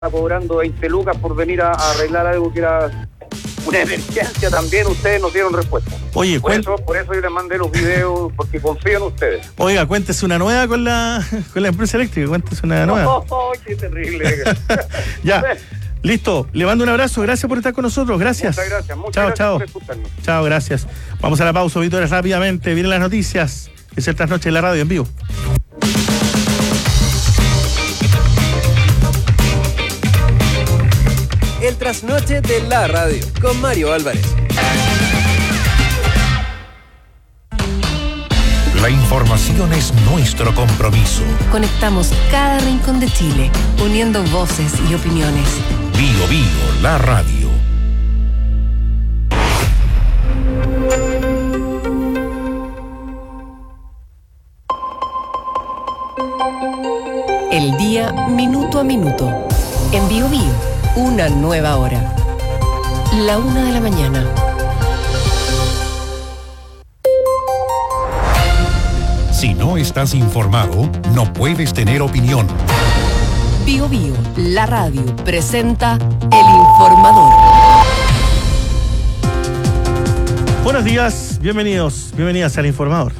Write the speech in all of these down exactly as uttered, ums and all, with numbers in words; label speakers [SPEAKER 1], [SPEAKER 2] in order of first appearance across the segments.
[SPEAKER 1] cobrando veinte lucas por venir a, a arreglar algo que era una emergencia también. Ustedes nos dieron respuesta.
[SPEAKER 2] Oye,
[SPEAKER 1] por
[SPEAKER 2] cuen...
[SPEAKER 1] eso, por eso yo les mandé los videos, porque confío en ustedes.
[SPEAKER 2] Oiga, cuéntese una nueva con la con la empresa eléctrica, cuéntese una nueva.
[SPEAKER 1] Oh, oh, qué terrible.
[SPEAKER 2] Ya, listo, le mando un abrazo, gracias por estar con nosotros, gracias.
[SPEAKER 1] Muchas gracias, muchas
[SPEAKER 2] chao,
[SPEAKER 1] gracias
[SPEAKER 2] chao.
[SPEAKER 1] por escucharnos.
[SPEAKER 2] Chao, gracias. Vamos a la pausa, auditores, rápidamente, vienen las noticias, es el Trasnoche de la Radio en vivo.
[SPEAKER 3] El Trasnoche de la Radio, con Mario Álvarez.
[SPEAKER 4] La información es nuestro compromiso.
[SPEAKER 5] Conectamos cada rincón de Chile, uniendo voces y opiniones.
[SPEAKER 4] Bio Bio, la radio.
[SPEAKER 5] El día minuto a minuto. En Bio Bio. Una nueva hora. La una de la mañana.
[SPEAKER 4] Si no estás informado, no puedes tener opinión.
[SPEAKER 5] Bio Bio, la radio, presenta El Informador.
[SPEAKER 2] Buenos días, bienvenidos, bienvenidas al Informador.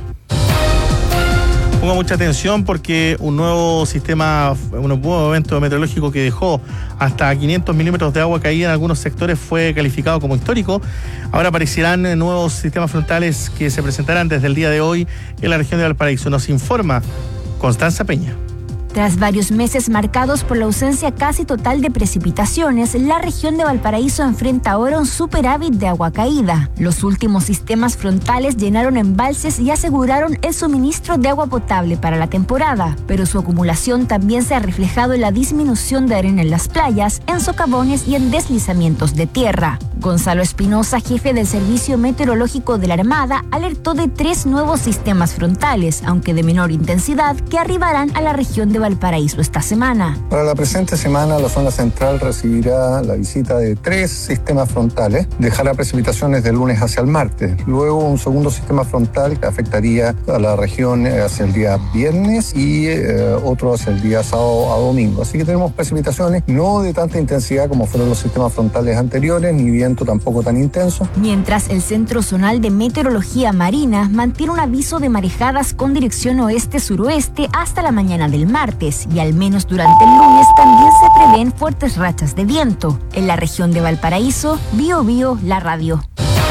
[SPEAKER 2] Ponga mucha atención porque un nuevo sistema, un nuevo evento meteorológico que dejó hasta quinientos milímetros de agua caída en algunos sectores fue calificado como histórico. Ahora aparecerán nuevos sistemas frontales que se presentarán desde el día de hoy en la región de Valparaíso. Nos informa Constanza Peña.
[SPEAKER 6] Tras varios meses marcados por la ausencia casi total de precipitaciones, la región de Valparaíso enfrenta ahora un superávit de agua caída. Los últimos sistemas frontales llenaron embalses y aseguraron el suministro de agua potable para la temporada, pero su acumulación también se ha reflejado en la disminución de arena en las playas, en socavones y en deslizamientos de tierra. Gonzalo Espinosa, jefe del Servicio Meteorológico de la Armada, alertó de tres nuevos sistemas frontales, aunque de menor intensidad, que arribarán a la región de Valparaíso esta semana.
[SPEAKER 7] Para la presente semana, la zona central recibirá la visita de tres sistemas frontales. Dejará precipitaciones del lunes hacia el martes. Luego un segundo sistema frontal que afectaría a la región hacia el día viernes y eh, otro hacia el día sábado a domingo. Así que tenemos precipitaciones no de tanta intensidad como fueron los sistemas frontales anteriores, ni viento tampoco tan intenso.
[SPEAKER 6] Mientras el Centro Zonal de Meteorología Marina mantiene un aviso de marejadas con dirección oeste-suroeste hasta la mañana del martes. Y al menos durante el lunes también se prevén fuertes rachas de viento. En la región de Valparaíso, Bio Bio, la radio.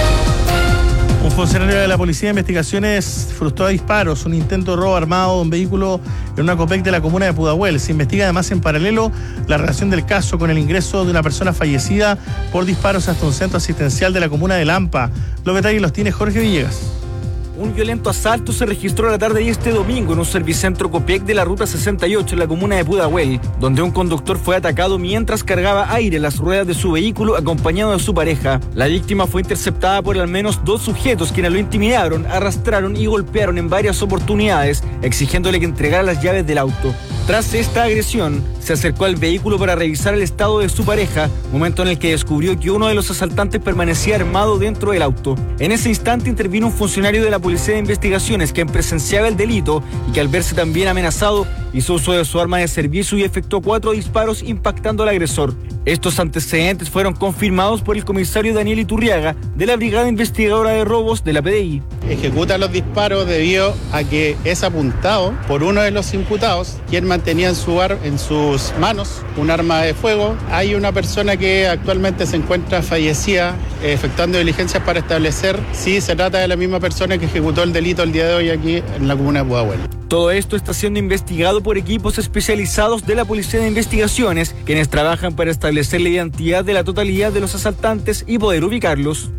[SPEAKER 2] Un funcionario de la Policía de Investigaciones frustró a disparos un intento de robo armado de un vehículo en una Copec de la comuna de Pudahuel. Se investiga además en paralelo la relación del caso con el ingreso de una persona fallecida por disparos hasta un centro asistencial de la comuna de Lampa. Los detalles los tiene Jorge Villegas.
[SPEAKER 8] Un violento asalto se registró la tarde de este domingo en un servicentro Copec de la ruta sesenta y ocho en la comuna de Pudahuel, donde un conductor fue atacado mientras cargaba aire en las ruedas de su vehículo acompañado de su pareja. La víctima fue interceptada por al menos dos sujetos quienes lo intimidaron, arrastraron y golpearon en varias oportunidades, exigiéndole que entregara las llaves del auto. Tras esta agresión, se acercó al vehículo para revisar el estado de su pareja, momento en el que descubrió que uno de los asaltantes permanecía armado dentro del auto. En ese instante intervino un funcionario de la Policía de Investigaciones quien presenciaba el delito y que al verse también amenazado, hizo uso de su arma de servicio y efectuó cuatro disparos impactando al agresor. Estos antecedentes fueron confirmados por el comisario Daniel Iturriaga de la Brigada Investigadora de Robos de la P D I.
[SPEAKER 9] Ejecuta los disparos debido a que es apuntado por uno de los imputados, quien mantenía en, su ar- en sus manos un arma de fuego. Hay una persona que actualmente se encuentra fallecida, eh, efectuando diligencias para establecer si se trata de la misma persona que ejecutó el delito el día de hoy aquí en la comuna de Pudahuel.
[SPEAKER 8] Todo esto está siendo investigado por equipos especializados de la Policía de Investigaciones, quienes trabajan para establecer la identidad de la totalidad de los asaltantes y poder ubicarlos.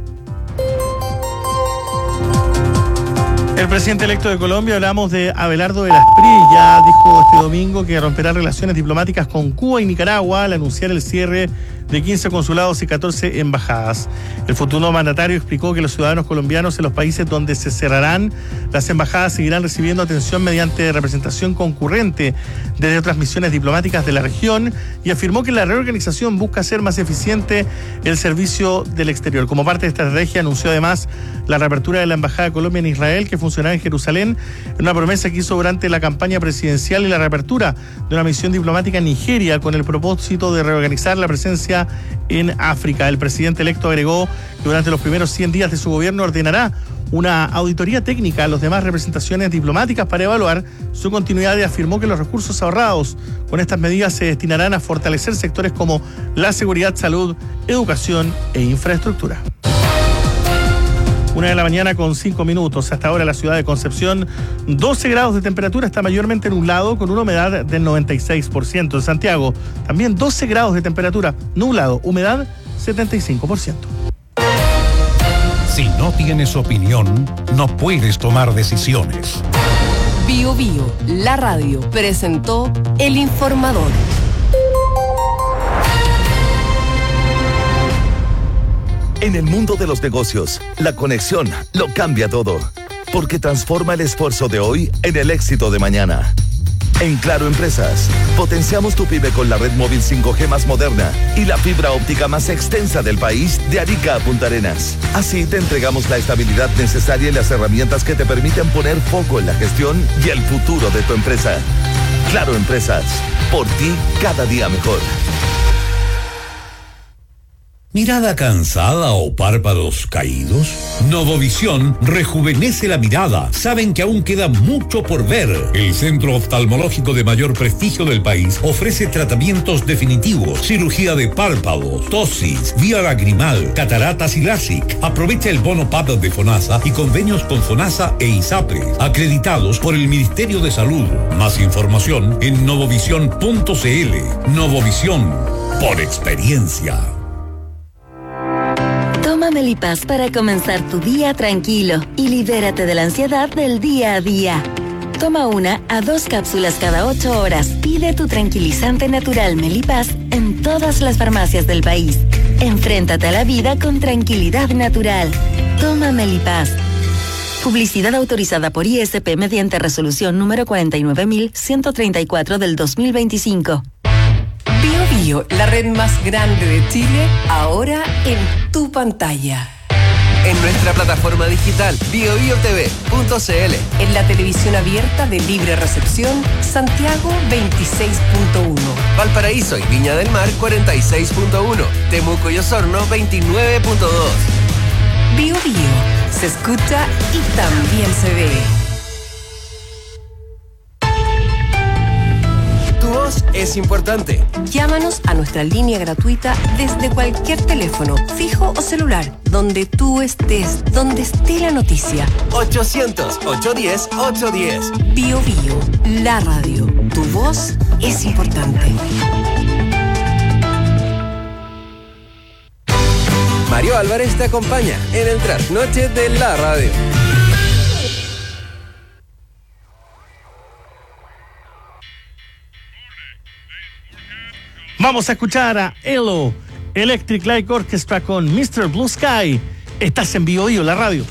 [SPEAKER 2] El presidente electo de Colombia, hablamos de Abelardo de las Pry, ya dijo este domingo que romperá relaciones diplomáticas con Cuba y Nicaragua al anunciar el cierre de quince consulados y catorce embajadas. El futuro mandatario explicó que los ciudadanos colombianos en los países donde se cerrarán las embajadas seguirán recibiendo atención mediante representación concurrente desde otras misiones diplomáticas de la región y afirmó que la reorganización busca hacer más eficiente el servicio del exterior. Como parte de esta estrategia, anunció además la reapertura de la Embajada de Colombia en Israel, que funcionará funcionar en Jerusalén, en una promesa que hizo durante la campaña presidencial y la reapertura de una misión diplomática en Nigeria con el propósito de reorganizar la presencia en África. El presidente electo agregó que durante los primeros cien días de su gobierno ordenará una auditoría técnica a las demás representaciones diplomáticas para evaluar su continuidad y afirmó que los recursos ahorrados con estas medidas se destinarán a fortalecer sectores como la seguridad, salud, educación e infraestructura. Una de la mañana con cinco minutos. Hasta ahora la ciudad de Concepción, doce grados de temperatura, está mayormente nublado con una humedad del noventa y seis por ciento. En Santiago, también doce grados de temperatura, nublado, humedad setenta y cinco por ciento.
[SPEAKER 4] Si no tienes opinión, no puedes tomar decisiones.
[SPEAKER 5] Bio Bio, la radio, presentó El Informador.
[SPEAKER 10] En el mundo de los negocios, la conexión lo cambia todo, porque transforma el esfuerzo de hoy en el éxito de mañana. En Claro Empresas, potenciamos tu pyme con la red móvil cinco G más moderna y la fibra óptica más extensa del país, de Arica a Punta Arenas. Así te entregamos la estabilidad necesaria y las herramientas que te permiten poner foco en la gestión y el futuro de tu empresa. Claro Empresas, por ti cada día mejor.
[SPEAKER 11] ¿Mirada cansada o párpados caídos? Novovisión rejuvenece la mirada. Saben que aún queda mucho por ver. El centro oftalmológico de mayor prestigio del país ofrece tratamientos definitivos, cirugía de párpados, tosis, vía lagrimal, cataratas y LASIK. Aprovecha el bono P A P de FONASA y convenios con FONASA e ISAPRE, acreditados por el Ministerio de Salud. Más información en novovisión punto cl. Novovisión, por experiencia.
[SPEAKER 12] Toma Melipaz para comenzar tu día tranquilo y libérate de la ansiedad del día a día. Toma una a dos cápsulas cada ocho horas. Pide tu tranquilizante natural Melipaz en todas las farmacias del país. Enfréntate a la vida con tranquilidad natural. Toma Melipaz. Publicidad autorizada por I S P mediante resolución número cuarenta y nueve mil ciento treinta y cuatro del dos mil veinticinco.
[SPEAKER 5] Bio Bio, la red más grande de Chile, ahora en tu pantalla.
[SPEAKER 3] En nuestra plataforma digital bio bio t v punto c l.
[SPEAKER 5] En la televisión abierta de libre recepción, Santiago veintiséis punto uno.
[SPEAKER 3] Valparaíso y Viña del Mar cuarenta y seis punto uno. Temuco y Osorno veintinueve punto dos.
[SPEAKER 5] Bio Bio, se escucha y también se ve.
[SPEAKER 3] Es importante.
[SPEAKER 5] Llámanos a nuestra línea gratuita desde cualquier teléfono, fijo o celular, donde tú estés, donde esté la noticia.
[SPEAKER 3] ochocientos, ochocientos diez, ochocientos diez.
[SPEAKER 5] Bio Bio, la radio. Tu voz es importante.
[SPEAKER 3] Mario Álvarez te acompaña en el trasnoche de la radio.
[SPEAKER 2] Vamos a escuchar a Elo, Electric Light Orchestra con mister Blue Sky. Estás en Bio Bio, la radio.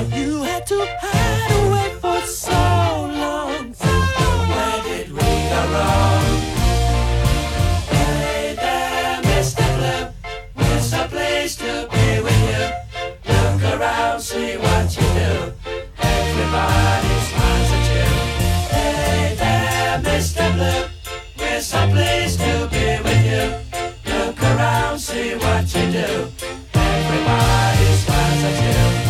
[SPEAKER 13] why you had to hide away for so long. Where did we go wrong? Hey there, Mister Blue, it's a place to be with you. Look around, see what you do. Everybody smiles at you. Hey there, Mister Blue, it's a place to be with you. Look around, see what you do. Everybody smiles at you.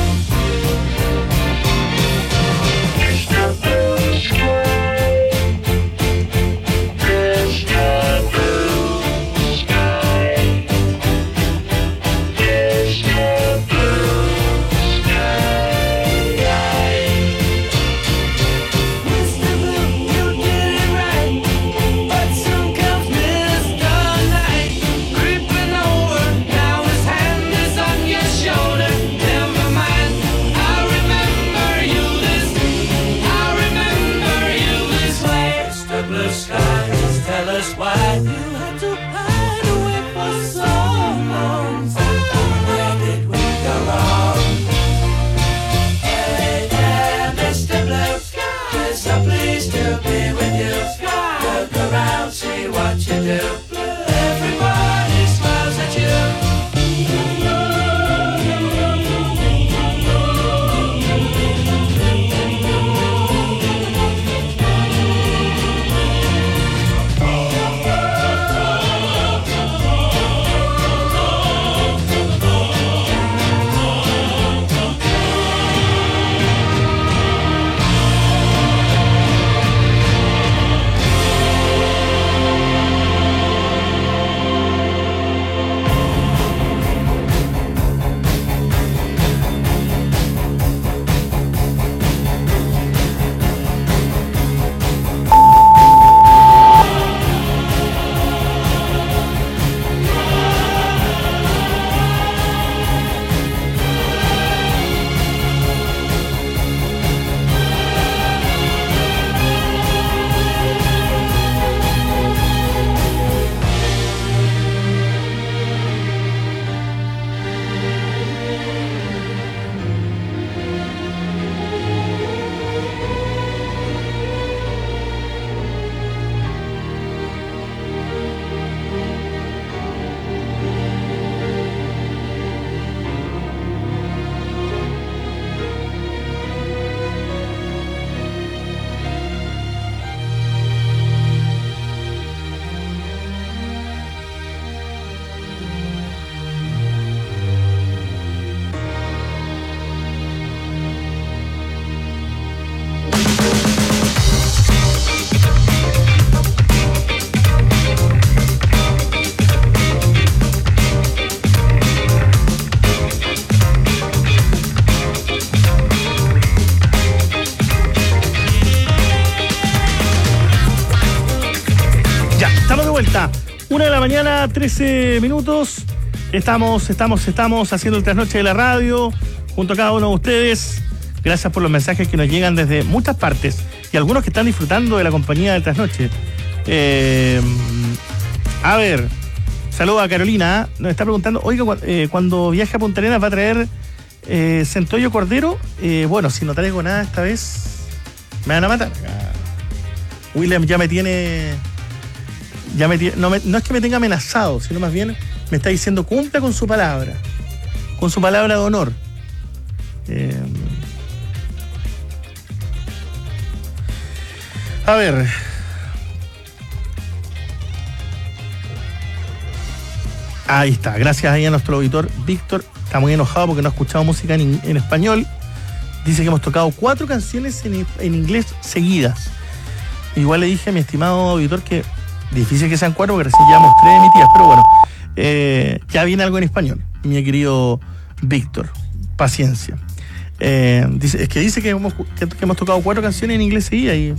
[SPEAKER 13] Mister Blue Sky, Mister Blue Sky, Mister Blue Sky. Mister Blue, you did it right, but soon comes Mister Night, creeping over. Now his hand is on your shoulder. Never mind, I remember you this, I remember you this way. Mister Blue Sky, just tell us why you had to hide away for so long. Where did we go wrong? Hey there, Mister Blue Sky, it's a place to be with you. Look around, see what you do. Everybody smiles at you.
[SPEAKER 2] Una de la mañana, trece minutos. Estamos, estamos, estamos haciendo el trasnoche de la radio junto a cada uno de ustedes. Gracias por los mensajes que nos llegan desde muchas partes y algunos que están disfrutando de la compañía del trasnoche. Eh, a ver, saludo a Carolina. Nos está preguntando, oiga, eh, cuando viaje a Punta Arenas va a traer eh, centollo cordero. Eh, bueno, si no traigo nada esta vez, me van a matar. William ya me tiene... Ya me, no, me, no es que me tenga amenazado, sino más bien me está diciendo cumpla con su palabra, con su palabra de honor. Eh, a ver. Ahí está, gracias ahí a nuestro auditor Víctor. Está muy enojado porque no ha escuchado música en, en español. Dice que hemos tocado cuatro canciones en, en inglés seguidas. Igual le dije a mi estimado auditor que difícil que sean cuatro, porque recién llevamos tres emitidas, pero bueno, eh, ya viene algo en español, mi querido Víctor. Paciencia. Eh, dice, es que dice que hemos, que, que hemos tocado cuatro canciones en inglés seguidas y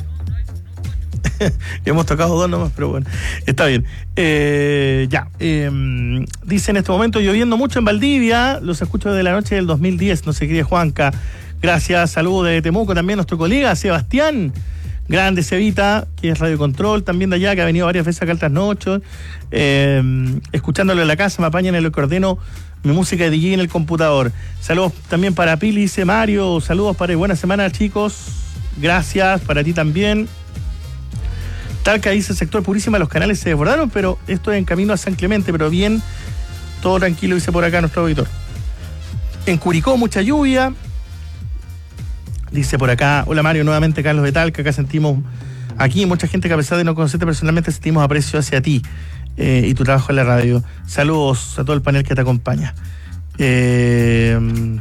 [SPEAKER 2] hemos tocado dos nomás, pero bueno, está bien. Eh, ya. Eh, dice en este momento lloviendo mucho en Valdivia, los escucho desde la noche del dos mil diez, no se cree Juanca. Gracias, saludos de Temuco también, nuestro colega Sebastián. Grande Cevita, que es Radio Control, también de allá, que ha venido varias veces acá al trasnocho. Eh, escuchándolo en la casa, me apañan el Cordeno Mi música de D J en el computador. Saludos también para Pili, dice Mario. Saludos para buena semana, chicos. Gracias, para ti también. Talca dice, sector Purísima, los canales se desbordaron, pero esto es en camino a San Clemente, pero bien, todo tranquilo, dice por acá nuestro auditor. En Curicó, mucha lluvia. Dice por acá, hola Mario, nuevamente Carlos de Talca, acá sentimos, aquí mucha gente que a pesar de no conocerte personalmente, sentimos aprecio hacia ti eh, y tu trabajo en la radio. Saludos a todo el panel que te acompaña. Eh,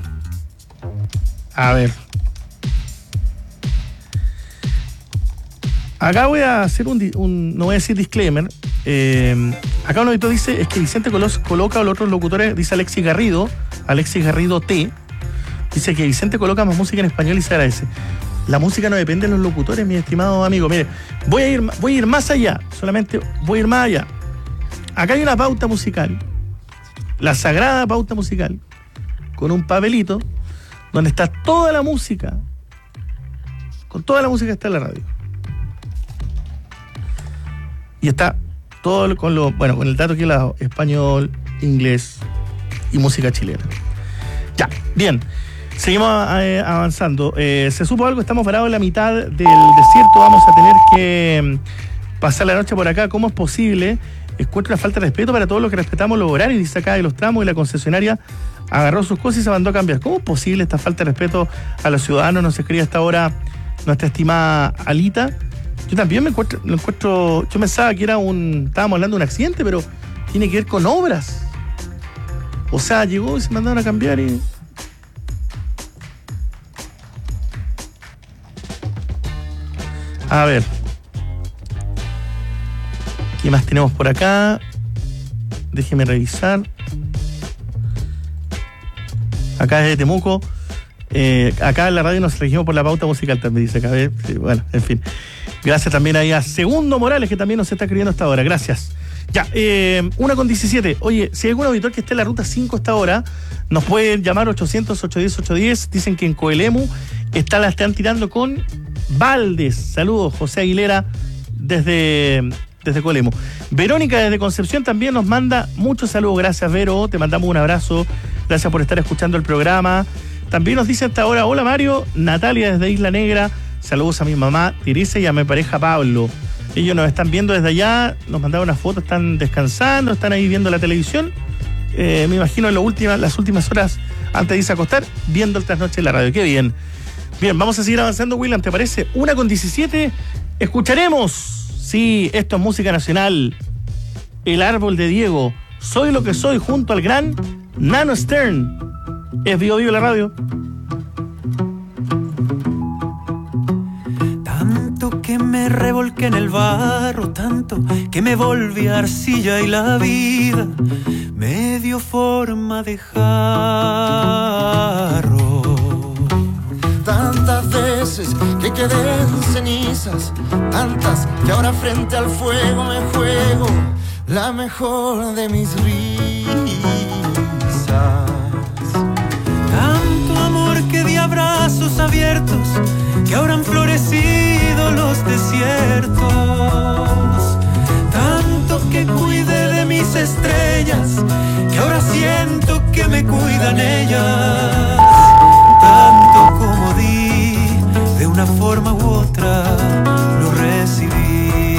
[SPEAKER 2] a ver. Acá voy a hacer un, un no voy a decir disclaimer. Eh, acá un auditor dice, es que Vicente Colos coloca a los otros locutores, dice Alexis Garrido, Alexis Garrido T, dice que Vicente coloca más música en español y se agradece. La música no depende de los locutores, mi estimado amigo. Mire, voy a ir, voy a ir más allá, solamente voy a ir más allá. Acá hay una pauta musical, la sagrada pauta musical, con un papelito donde está toda la música, con toda la música que está en la radio. Y está todo con lo, bueno, con el dato que he dado, español, inglés y música chilena. Ya, bien. Seguimos eh, avanzando. Eh, se supo algo, estamos parados en la mitad del desierto, vamos a tener que pasar la noche por acá. ¿Cómo es posible? Encuentro una falta de respeto para todos los que respetamos los horarios, dice acá de los tramos, y la concesionaria agarró sus cosas y se mandó a cambiar. ¿Cómo es posible esta falta de respeto a los ciudadanos? Nos escribe hasta ahora nuestra estimada Alita. Yo también me encuentro, lo encuentro, yo pensaba que era un, estábamos hablando de un accidente, pero tiene que ver con obras. O sea, llegó y se mandaron a cambiar y... A ver. ¿Qué más tenemos por acá? Déjeme revisar. Acá desde Temuco. Eh, acá en la radio nos regimos por la pauta musical también, dice acá. Eh, bueno, en fin. Gracias también ahí a Segundo Morales, que también nos está escribiendo hasta ahora. Gracias. Ya, eh, una con diecisiete. Oye, si hay algún auditor que esté en la ruta cinco hasta ahora, nos pueden llamar ochocientos, ochocientos diez, ochocientos diez. Dicen que en Coelemu está, la están tirando con Valdes. Saludos, José Aguilera, desde, desde Coelemu. Verónica, desde Concepción, también nos manda muchos saludos. Gracias, Vero. Te mandamos un abrazo. Gracias por estar escuchando el programa. También nos dice hasta ahora, hola Mario, Natalia desde Isla Negra. Saludos a mi mamá Teresa y a mi pareja Pablo. Ellos nos están viendo desde allá, nos mandaron una foto, están descansando, están ahí viendo la televisión. Eh, me imagino en lo última, las últimas horas antes de irse a acostar, viendo el trasnoche en la radio. Qué bien. Bien, vamos a seguir avanzando, William, ¿te parece? Una con diecisiete, escucharemos. Sí, esto es música nacional. El árbol de Diego. Soy lo que soy junto al gran Nano Stern. Es Vivo Vivo la radio.
[SPEAKER 14] Que me revolqué en el barro, tanto que me volví arcilla y la vida me dio forma de jarro.
[SPEAKER 15] Tantas veces que quedé en cenizas, tantas que ahora frente al fuego me juego la mejor de mis risas.
[SPEAKER 14] Tanto amor que di abrazos abiertos que ahora han florecido los desiertos. Tanto que cuidé de mis estrellas que ahora siento que me cuidan ellas. Tanto como di, de una forma u otra lo recibí.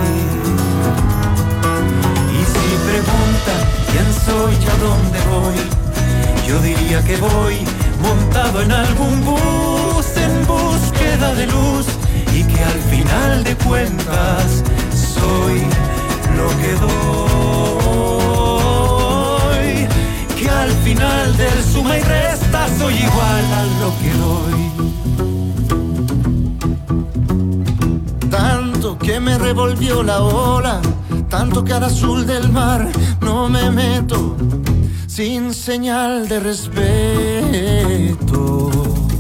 [SPEAKER 14] Y si preguntan quién soy y a dónde voy, yo diría que voy montado en algún bus en búsqueda de luz, y que al final de cuentas soy lo que doy, que al final del suma y resta soy igual a lo
[SPEAKER 15] que doy. Tanto que me revolvió la ola, tanto que al azul del mar no me meto sin señal de respeto.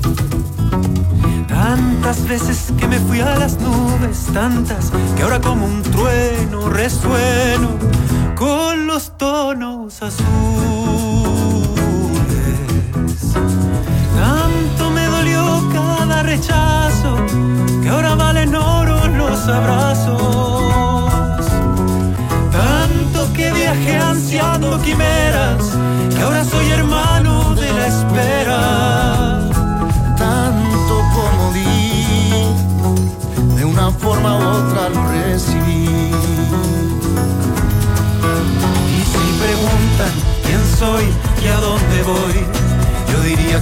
[SPEAKER 14] Tantas veces que me fui a las nubes, tantas que ahora como un trueno resueno con los tonos azules. Tanto me dolió cada rechazo que ahora valen oro los abrazos. Tanto que viajé ansiando quimeras que ahora soy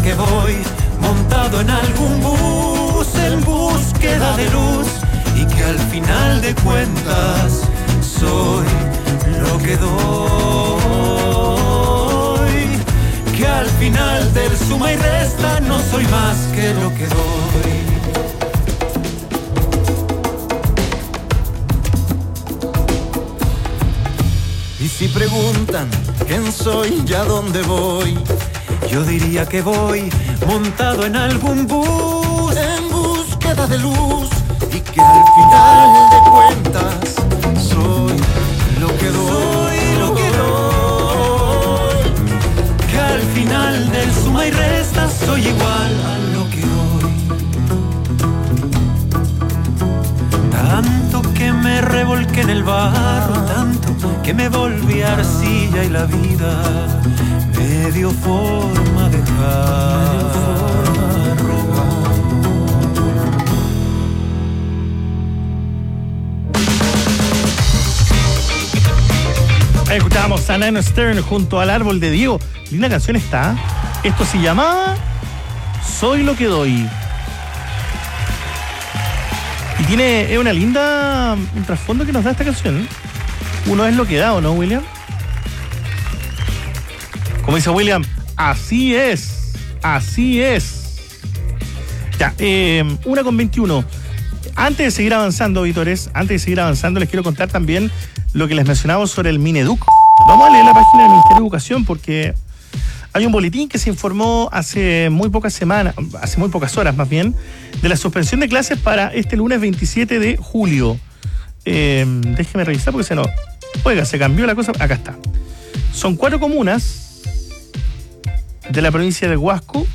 [SPEAKER 14] que voy montado en algún bus en búsqueda de luz y que al final de cuentas soy lo que doy, que al final del suma y resta no soy más que lo que doy.
[SPEAKER 15] Y si preguntan quién soy y a dónde voy,
[SPEAKER 14] yo diría que voy montado en algún bus
[SPEAKER 15] en búsqueda de luz y que al final de cuentas soy lo que doy,
[SPEAKER 14] lo que doy, que al final del suma y resta soy igual a lo que doy. Tanto que me revolqué en el barro, tanto que me volví arcilla y la vida me dio forma de jarro.
[SPEAKER 2] Ahí escuchábamos a Nino Stern junto al árbol de Diego. Linda canción está. Esto se llamaba Soy lo que doy. Y tiene es una linda un trasfondo que nos da esta canción, ¿eh? Uno es lo que da, ¿o no, William? Como dice William, así es, así es. Ya, eh, una con veintiuno. Antes de seguir avanzando, auditores, antes de seguir avanzando, les quiero contar también lo que les mencionaba sobre el Mineduc. Vamos a leer la página del Ministerio de Educación porque hay un boletín que se informó hace muy pocas semanas, hace muy pocas horas más bien, de la suspensión de clases para este lunes veintisiete de julio. Eh, déjeme revisar porque se no... Oiga, se cambió la cosa. Acá está. Son cuatro comunas de la provincia de Huasco,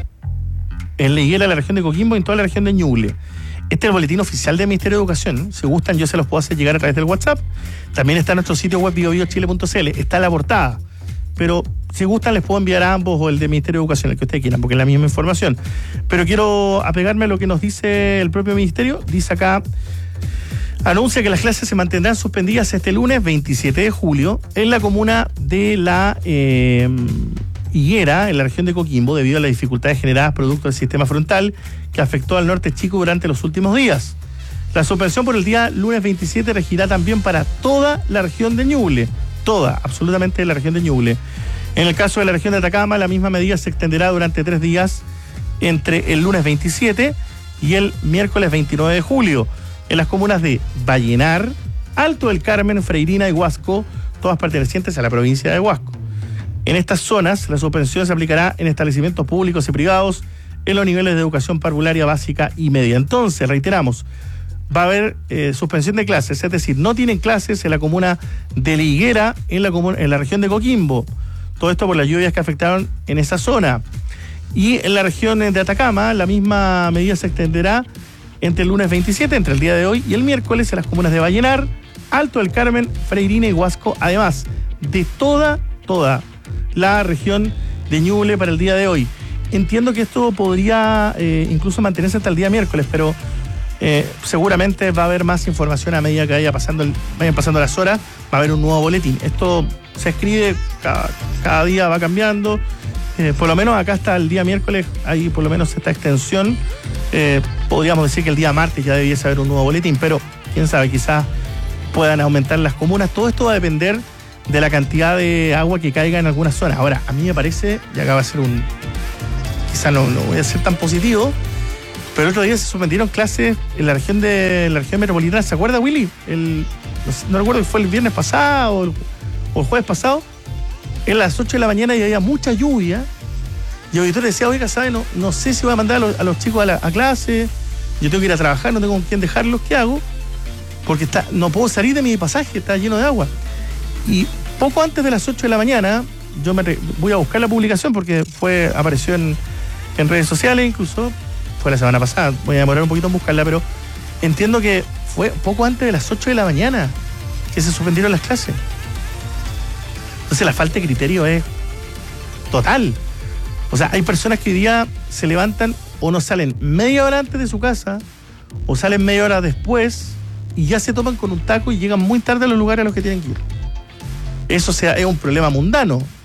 [SPEAKER 2] en la Higuera, la región de Coquimbo y en toda la región de Ñuble. Este es el boletín oficial del Ministerio de Educación. Si gustan, yo se los puedo hacer llegar a través del WhatsApp. También está en nuestro sitio web bio bio chile punto c l. Está la portada. Pero si gustan, les puedo enviar a ambos o el del Ministerio de Educación, el que ustedes quieran, porque es la misma información. Pero quiero apegarme a lo que nos dice el propio Ministerio. Dice acá: anuncia que las clases se mantendrán suspendidas este lunes veintisiete de julio en la comuna de la eh, Higuera, en la región de Coquimbo, debido a las dificultades generadas producto del sistema frontal que afectó al norte chico durante los últimos días. La suspensión por el día lunes veintisiete regirá también para toda la región de Ñuble, toda, absolutamente la región de Ñuble. En el caso de la región de Atacama, la misma medida se extenderá durante tres días entre el lunes veintisiete y el miércoles veintinueve de julio. En las comunas de Vallenar, Alto del Carmen, Freirina y Huasco, todas pertenecientes a la provincia de Huasco. En estas zonas, la suspensión se aplicará en establecimientos públicos y privados en los niveles de educación parvularia básica y media. Entonces, reiteramos, va a haber eh, suspensión de clases, es decir, no tienen clases en la comuna de La Higuera, en la, comuna, en la región de Coquimbo. Todo esto por las lluvias que afectaron en esa zona. Y en la región de Atacama, la misma medida se extenderá entre el lunes veintisiete, entre el día de hoy y el miércoles, en las comunas de Vallenar, Alto del Carmen, Freirina y Huasco, además de toda, toda la región de Ñuble para el día de hoy. Entiendo que esto podría eh, incluso mantenerse hasta el día miércoles, pero eh, seguramente va a haber más información a medida que vaya pasando el, vayan pasando las horas, va a haber un nuevo boletín. Esto se escribe, cada, cada día va cambiando. Eh, por lo menos acá hasta el día miércoles hay por lo menos esta extensión. Eh, podríamos decir que el día martes ya debiese haber un nuevo boletín, pero quién sabe, quizás puedan aumentar las comunas. Todo esto va a depender de la cantidad de agua que caiga en algunas zonas. Ahora, a mí me parece, y acá va a ser un... Quizás no, no voy a ser tan positivo, pero el otro día se suspendieron clases en la región de la región metropolitana. ¿Se acuerda, Willy? El, no, sé, no recuerdo si fue el viernes pasado o el, o el jueves pasado. En las ocho de la mañana y había mucha lluvia. Y el auditor decía: oiga, ¿sabe? No, no sé si voy a mandar a los, a los chicos a, la, a clase. Yo tengo que ir a trabajar, no tengo con quién dejarlos. ¿Qué hago? Porque está, no puedo salir de mi pasaje, está lleno de agua. Y poco antes de las ocho de la mañana, yo me re, voy a buscar la publicación porque fue apareció en, en redes sociales, incluso fue la semana pasada. Voy a demorar un poquito en buscarla, pero entiendo que fue poco antes de las ocho de la mañana que se suspendieron las clases. Entonces la falta de criterio es total. O sea, hay personas que hoy día se levantan o no salen media hora antes de su casa o salen media hora después y ya se toman con un taco y llegan muy tarde a los lugares a los que tienen que ir. Eso sea, es un problema mundano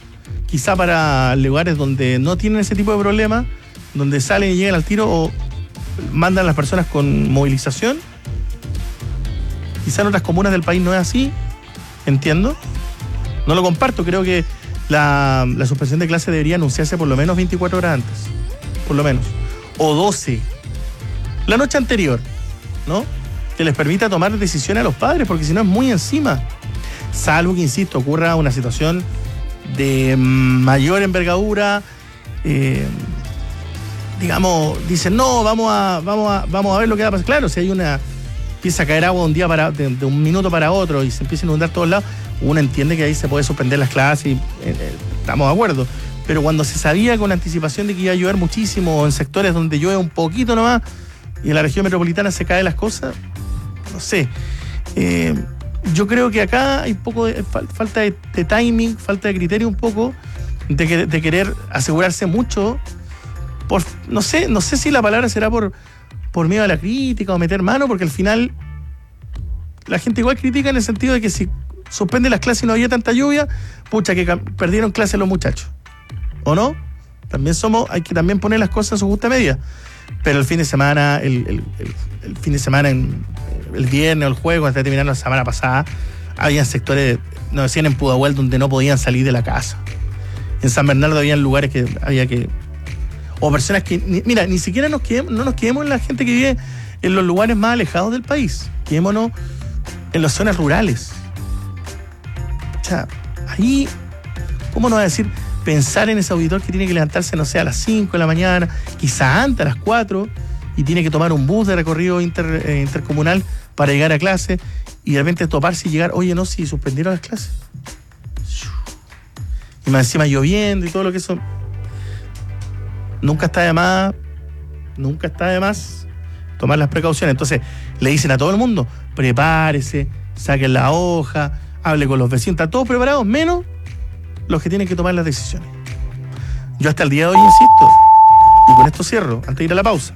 [SPEAKER 2] quizá para lugares donde no tienen ese tipo de problemas, donde salen y llegan al tiro o mandan a las personas con movilización. Quizá en otras comunas del país no es así, entiendo. No lo comparto, creo que la, la suspensión de clase debería anunciarse por lo menos veinticuatro horas antes, por lo menos, o doce, la noche anterior, ¿no? Que les permita tomar decisiones a los padres, porque si no es muy encima. Salvo que, insisto, ocurra una situación de mayor envergadura, eh, digamos, dicen, no, vamos a, vamos a, vamos a ver lo que va a pasar. Claro, si hay una, empieza a caer agua un día para, de, de un minuto para otro y se empieza a inundar todos lados, uno entiende que ahí se puede suspender las clases y eh, eh, estamos de acuerdo. Pero cuando se sabía con anticipación de que iba a llover muchísimo, o en sectores donde llueve un poquito nomás, y en la región metropolitana se caen las cosas, no sé. Eh, yo creo que acá hay poco de fal, falta de, de timing, falta de criterio un poco, de, que, de querer asegurarse mucho, por, no sé, no sé si la palabra será por, por miedo a la crítica o meter mano, porque al final la gente igual critica en el sentido de que si suspende las clases y no había tanta lluvia, pucha, que perdieron clases los muchachos. ¿O no? También somos, hay que también poner las cosas en su justa medida. Pero el fin de semana, el, el, el, el fin de semana, en, el viernes o el jueves, cuando está terminando la semana pasada, había sectores, nos decían en Pudahuel, donde no podían salir de la casa. En San Bernardo había lugares que había que... O personas que... Ni, mira, ni siquiera nos quedemos, no nos quedemos en la gente que vive en los lugares más alejados del país. Quedémonos en las zonas rurales. O sea, ahí, ¿cómo nos va a decir? Pensar en ese auditor que tiene que levantarse, no sé, a las cinco de la mañana, quizá antes, a las cuatro, y tiene que tomar un bus de recorrido inter, eh, intercomunal para llegar a clase, y de repente toparse y llegar, oye, no, si suspendieron las clases. Y más encima lloviendo y todo lo que eso. Nunca está de más, nunca está de más tomar las precauciones. Entonces, le dicen a todo el mundo, prepárese, saquen la hoja, hable con los vecinos, están todos preparados, menos los que tienen que tomar las decisiones. Yo hasta el día de hoy insisto, y con esto cierro, antes de ir a la pausa,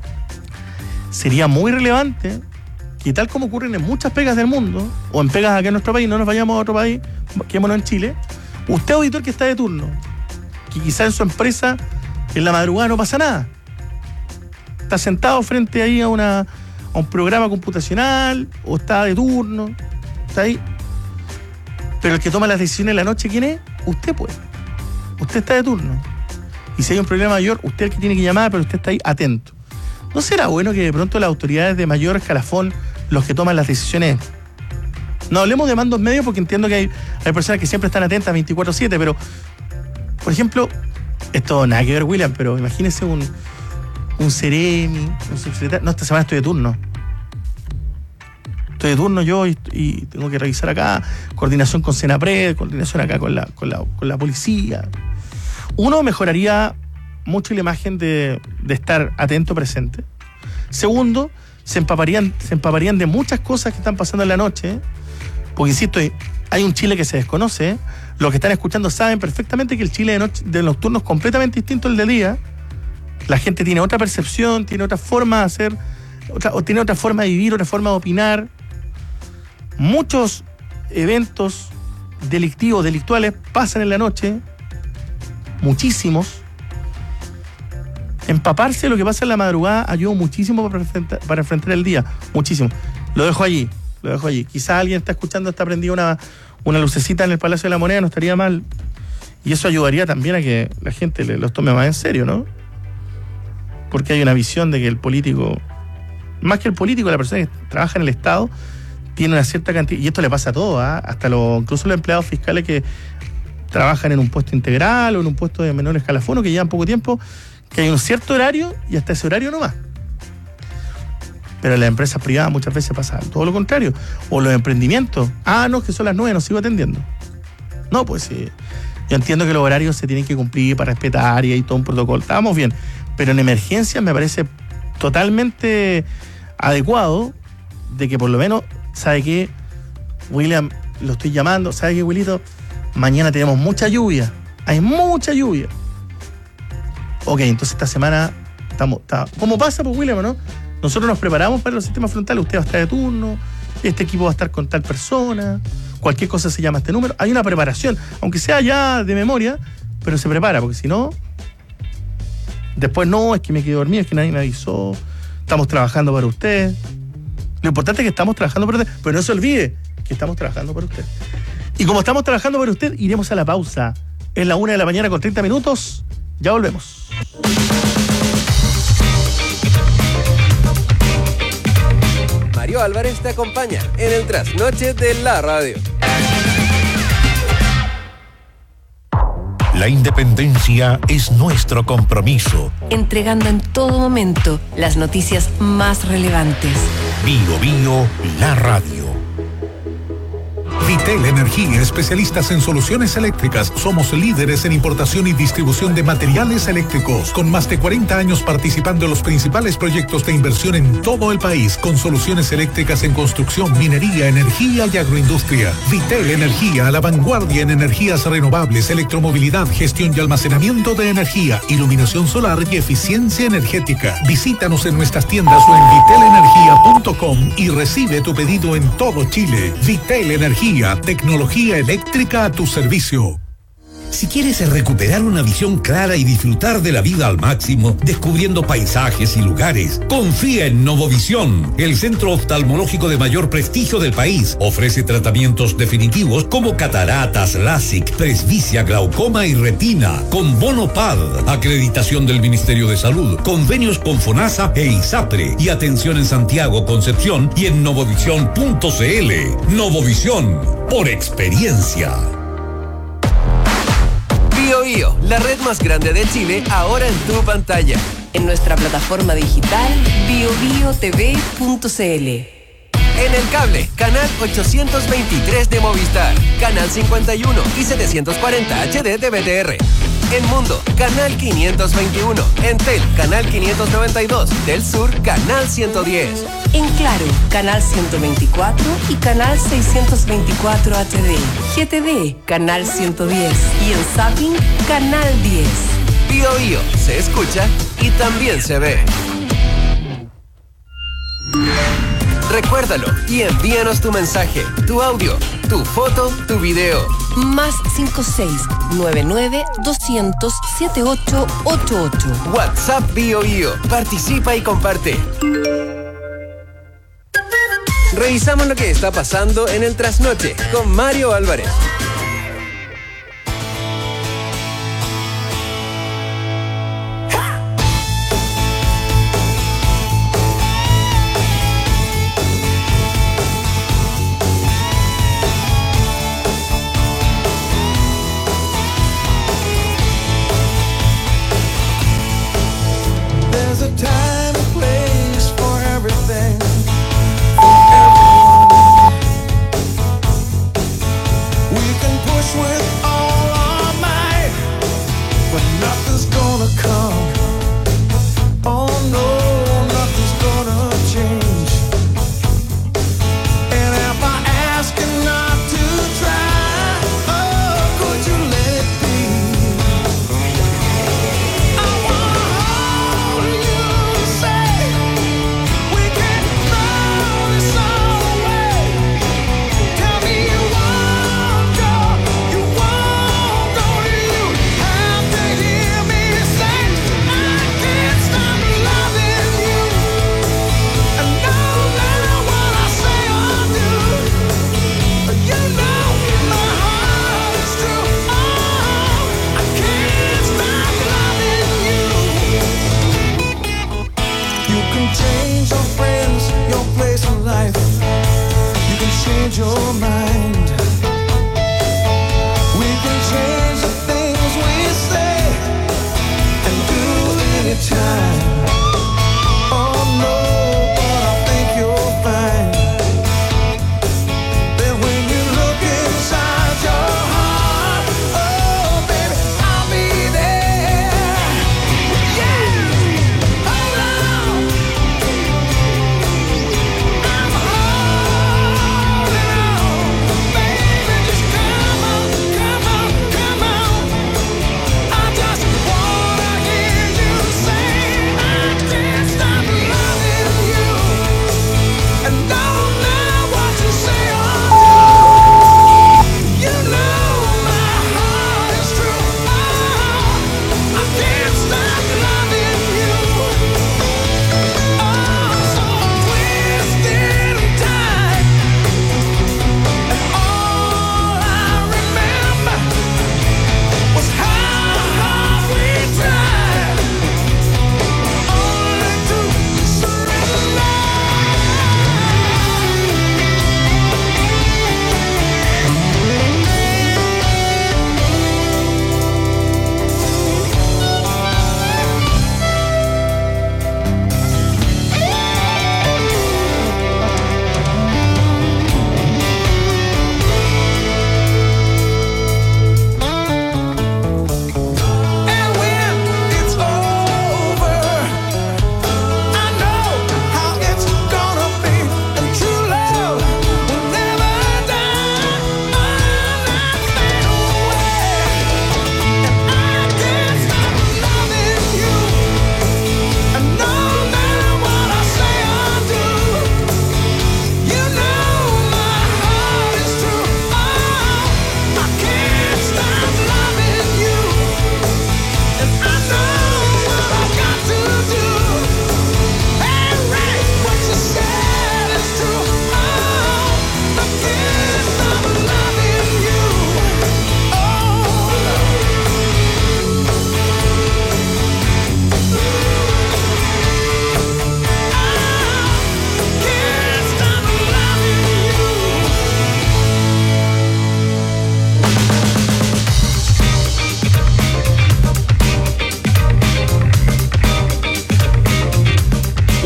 [SPEAKER 2] sería muy relevante que, tal como ocurren en muchas pegas del mundo, o en pegas aquí en nuestro país, no nos vayamos a otro país, quedémonos en Chile, usted, auditor que está de turno, que quizá en su empresa en la madrugada no pasa nada, está sentado frente ahí a, una, a un programa computacional, o está de turno, está ahí. Pero el que toma las decisiones en la noche, ¿quién es? Usted, pues. Usted está de turno. Y si hay un problema mayor, usted es el que tiene que llamar, pero usted está ahí atento. ¿No será bueno que de pronto las autoridades de mayor escalafón, los que toman las decisiones... No hablemos de mandos medios, porque entiendo que hay, hay personas que siempre están atentas veinticuatro siete, pero, por ejemplo, esto nada que ver, William, pero imagínese un, un Ceremi, un subsecretario... No, esta semana estoy de turno. Estoy de turno yo y, y tengo que revisar acá, coordinación con Senapred, coordinación acá con la, con la, con la policía. Uno, mejoraría mucho la imagen de, de estar atento, presente. Segundo, se empaparían, se empaparían de muchas cosas que están pasando en la noche, porque insisto, hay un Chile que se desconoce. Los que están escuchando saben perfectamente que el Chile de, noche, de nocturno es completamente distinto al de día. La gente tiene otra percepción, tiene otra forma de hacer, otra, o tiene otra forma de vivir, otra forma de opinar. Muchos eventos delictivos, delictuales, pasan en la noche, muchísimos. Empaparse de lo que pasa en la madrugada ayuda muchísimo para enfrentar, para enfrentar el día, muchísimo. Lo dejo allí, lo dejo allí. Quizá alguien está escuchando, está prendida una, una lucecita en el Palacio de la Moneda, no estaría mal. Y eso ayudaría también a que la gente los tome más en serio, ¿no? Porque hay una visión de que el político, más que el político, la persona que trabaja en el Estado, tiene una cierta cantidad, y esto le pasa a todos, ¿eh? Hasta los, incluso los empleados fiscales que trabajan en un puesto integral o en un puesto de menor escalafón, que llevan poco tiempo, que hay un cierto horario y hasta ese horario no más. Pero en las empresas privadas muchas veces pasa todo lo contrario. O los emprendimientos, ah, no, que son las nueve, no sigo atendiendo. No, pues sí. Yo entiendo que los horarios se tienen que cumplir para respetar y hay todo un protocolo, estábamos bien, pero en emergencias me parece totalmente adecuado de que por lo menos, ¿sabe qué? William, lo estoy llamando, ¿sabe qué, Wilito? Mañana tenemos mucha lluvia, hay mucha lluvia. Ok, entonces esta semana estamos... Está, ¿cómo pasa, pues, William, no? Nosotros nos preparamos para los sistemas frontales, usted va a estar de turno, este equipo va a estar con tal persona, Cualquier cosa se llama este número. Hay una preparación, aunque sea ya de memoria, pero se prepara, porque si no, después no, es que me quedé dormido, es que nadie me avisó, estamos trabajando para usted. Lo importante es que estamos trabajando para usted, pero no se olvide que estamos trabajando para usted. Y como estamos trabajando para usted, iremos a la pausa. Es la una de la mañana con treinta minutos. Ya volvemos.
[SPEAKER 3] Mario Álvarez te acompaña en el trasnoche de la radio.
[SPEAKER 4] La independencia es nuestro compromiso.
[SPEAKER 5] Entregando en todo momento las noticias más relevantes.
[SPEAKER 4] Bio Bio, la radio.
[SPEAKER 16] Vitel Energía, especialistas en soluciones eléctricas. Somos líderes en importación y distribución de materiales eléctricos, con más de cuarenta años participando en los principales proyectos de inversión en todo el país, con soluciones eléctricas en construcción, minería, energía y agroindustria. Vitel Energía, a la vanguardia en energías renovables, electromovilidad, gestión y almacenamiento de energía, iluminación solar y eficiencia energética. Visítanos en nuestras tiendas o en vitel energía punto com y recibe tu pedido en todo Chile. Vitel Energía, tecnología eléctrica a tu servicio.
[SPEAKER 11] Si quieres recuperar una visión clara y disfrutar de la vida al máximo, descubriendo paisajes y lugares, confía en Novovisión, el centro oftalmológico de mayor prestigio del país. Ofrece tratamientos definitivos como cataratas, LASIK, presbicia, glaucoma y retina, con bono P A D, acreditación del Ministerio de Salud, convenios con FONASA e ISAPRE, y atención en Santiago, Concepción y en novovisión punto c l. Novovisión, por experiencia.
[SPEAKER 3] Bio Bio, la red más grande de Chile, ahora en tu pantalla.
[SPEAKER 5] En nuestra plataforma digital bio bio t v punto c l.
[SPEAKER 3] En el cable, canal ochocientos veintitrés de Movistar, canal cincuenta y uno y setecientos cuarenta H D de B T R. En Mundo, canal quinientos veintiuno. En Tel, canal quinientos noventa y dos. Del Sur, canal ciento diez.
[SPEAKER 5] En Claro, canal ciento veinticuatro y canal seiscientos veinticuatro H D. G T V, canal ciento diez. Y en Zapping, canal diez.
[SPEAKER 3] Bio Bio, se escucha y también se ve. Recuérdalo y envíanos tu mensaje, tu audio, tu foto, tu video.
[SPEAKER 5] Más cinco seis nueve nueve doscientos setenta y ocho ochenta y ocho.
[SPEAKER 3] WhatsApp Bio Bio. Participa y comparte. Revisamos lo que está pasando en el trasnoche con Mario Álvarez.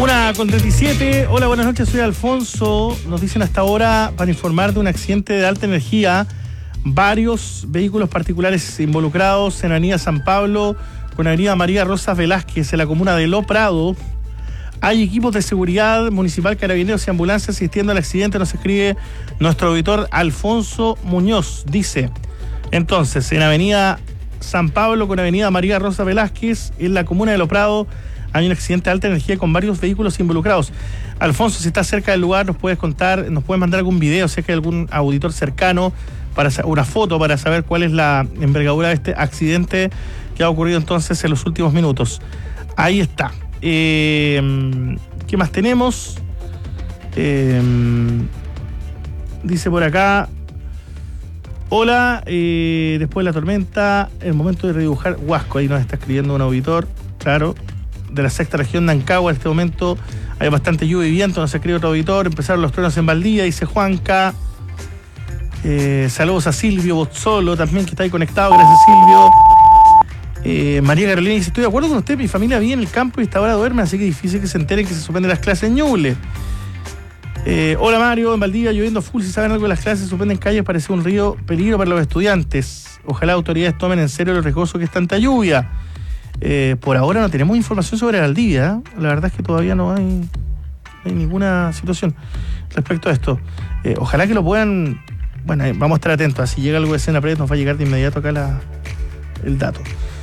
[SPEAKER 2] Una con treinta y siete. Hola, buenas noches, soy Alfonso. Nos dicen hasta ahora para informar de un accidente de alta energía. Varios vehículos particulares involucrados en Avenida San Pablo con Avenida María Rosas Velázquez en la comuna de Lo Prado. Hay equipos de seguridad municipal, carabineros y ambulancias asistiendo al accidente. Nos escribe nuestro auditor Alfonso Muñoz. Dice, entonces, en Avenida San Pablo con Avenida María Rosa Velázquez, en la comuna de Lo Prado, hay un accidente de alta energía con varios vehículos involucrados. Alfonso, si estás cerca del lugar, nos puedes contar, nos puedes mandar algún video, si es que hay algún auditor cercano, para una foto para saber cuál es la envergadura de este accidente que ha ocurrido entonces en los últimos minutos. Ahí está. Eh, ¿Qué más tenemos? Eh, dice por acá, hola, eh, después de la tormenta, el momento de redibujar Huasco. Ahí nos está escribiendo un auditor, claro, de la sexta región de Ancagua. En este momento hay bastante lluvia y viento, nos escribe otro auditor. Empezaron los truenos en Valdía, dice Juanca. Eh, saludos a Silvio Bozzolo también, que está ahí conectado. Gracias, Silvio. Eh, María Carolina dice, estoy de acuerdo con usted, mi familia vive en el campo y hasta ahora duerme, así que es difícil que se enteren que se suspenden las clases en Ñuble. Eh, hola Mario, en Valdivia lloviendo full, si saben algo de las clases, se suspenden calles, parece un río peligro para los estudiantes. Ojalá autoridades tomen en serio lo riesgoso que es tanta lluvia. Eh, por ahora no tenemos información sobre Valdivia, ¿eh? La verdad es que todavía no hay, no hay ninguna situación respecto a esto. Eh, ojalá que lo puedan, bueno, eh, vamos a estar atentos, si llega algo de Senapred nos va a llegar de inmediato acá la, el dato.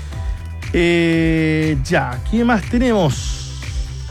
[SPEAKER 2] Eh, ya, ¿qué más tenemos?